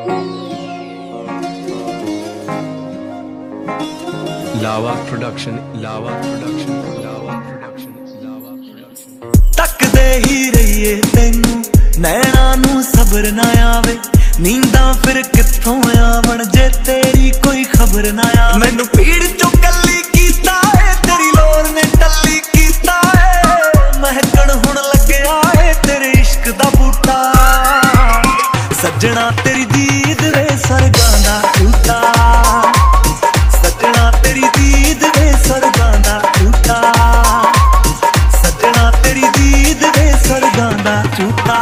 लावा production, Lava production, Lava production, Lava production. तकदे ही रहिए तैनू नैना नू सबर ना आवे, नींदा फिर कित्थों आवन जे तेरी कोई खबर ना आवे। मैनू पीड़ चो कली कीता है, तेरी लोर ने टल्ली कीता है, महकण हुण लग्या है तेरे इश्क दा बूटा। सजना तेरी दीद वे सरगां दा टूटा, सजना तेरी दीद वे सरगां दा टूटा, सजना तेरी दीद वे सरगां दा टूटा।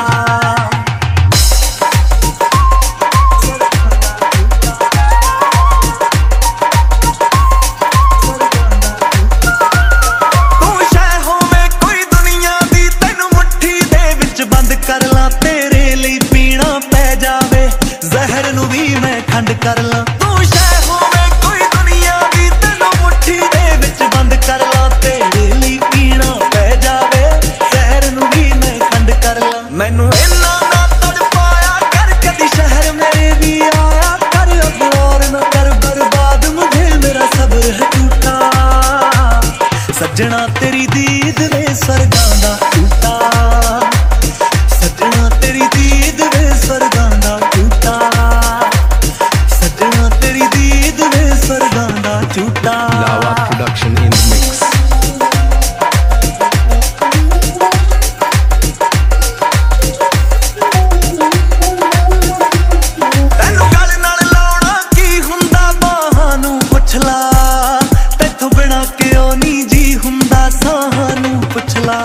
कर ला तेरे लिए पीना पै जावे, जहर नू भी मैं खंड कर ला। तू शै होवे कोई दुनिया दी, तेनू मुट्ठी दे विच बंद कर ला, तेरे लिए पीना पै जावे, जहर नू भी मैं खंड कर ला। मैनू इन्ना ना तड़पाया कर, कदी शहर मेरे भी आया कर, अब और ना कर बर्बाद मुझे मेरा सब्र है टूटा। सजना तेरी दीद वे सरगां दा टूटा, सजना तेरी दीद वे सरगां दा टूटा, सजना तेरी दीद वे सरगां दा टूटा। Lava production in mix. तैनू गल नाल लाउणा की हुंदा, बाहां नू पुछ ला, तैथों बिना क्यों नी जी हुंदा, साहां नू पुछ ला।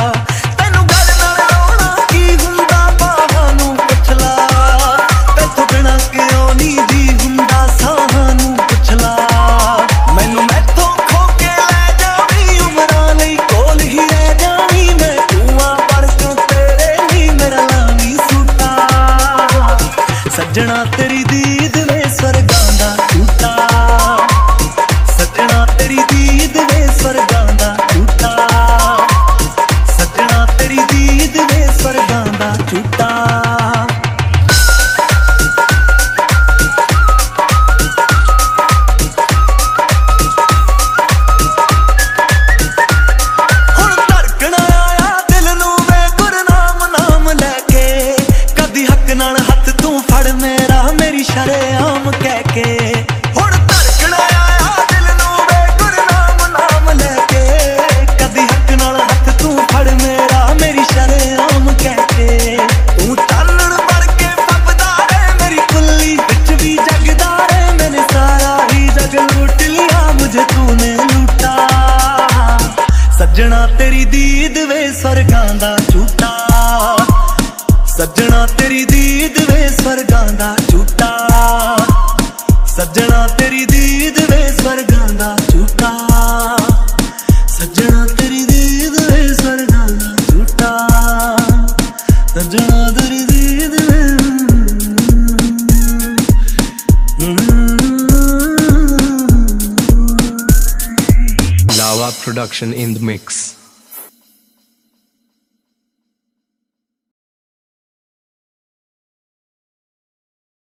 सजना तेरी दीद वे सरगां दा टूटा, सजना तेरी दीद वे सरगां दा टूटा, सजना तेरी दीद वे सरगां दा टूटा। हुण धड़कण आया दिल नू वे गुरनाम नाम लैके, कदी हक नाल हथ तू फड़ मेरा मेरी शरेआम कह के। हुण धड़कण आया दिल नू वे गुरनाम नाम लैके, कदी हक नाल हथ तू फड़ मेरा मेरी शरेआम कह के। तू चानण बन के फबदा है मेरी कुल्ली विच भी जगदा है, मैंने सारा ही जग लूट लिया, मुझे तूने लूटा। सजना तेरी दीद वे सरगां दा टूटा, सजना तेरी दीद वे सरगां दा टूटा, सजना तेरी दीद वे सरगां दा टूटा, सजना तेरी दीद वे सरगां दा टूटा, सजना तेरी दीद वे। Lava production in the mix.